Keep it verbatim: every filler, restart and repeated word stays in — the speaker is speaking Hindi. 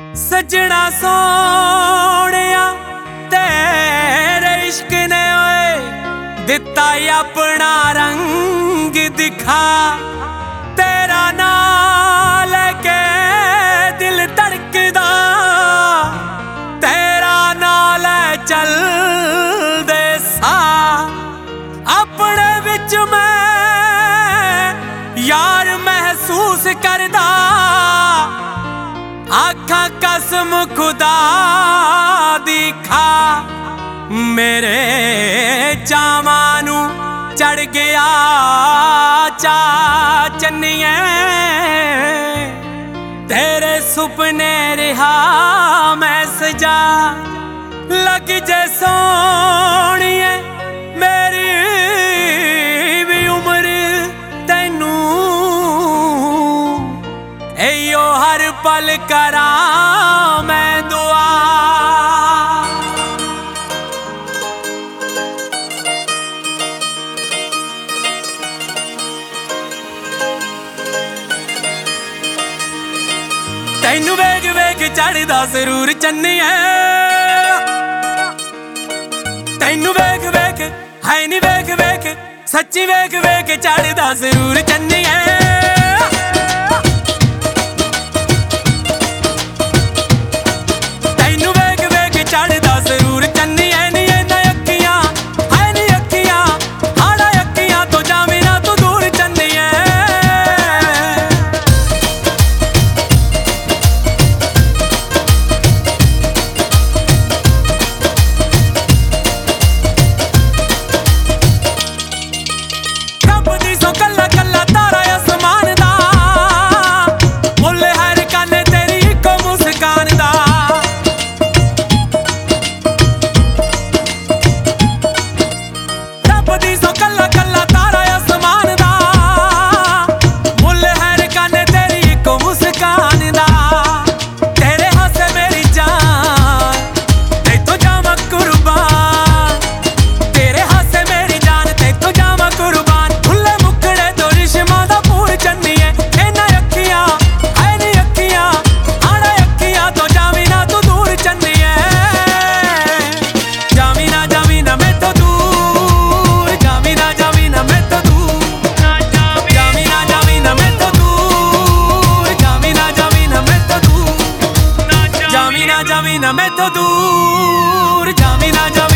सजना सोनिया तेरे इश्क ने ओए दिता अपना रंग दिखा। तेरा नाल के दिल धड़कदा, तेरा नाल चल दे सा। अपने विच मैं यार महसूस करदा, आखा कसम खुदा दी खा। मेरे चावां नू चढ़ गया चा चन्निए, तेरे सुपने रिहा मैं सजा। लग जे सोनिए मेरी भी उम्र तैनू, एयो हर पल करा मैं दुआ। तैनू वेग वेग चढ़दा जरूर चन्निए, तैनू वेग वेग है नी वेग वेग सच्ची वेग वेग चढ़दा जरूर चन्निए। जामी ना मैं तो दूर, जामी ना जामी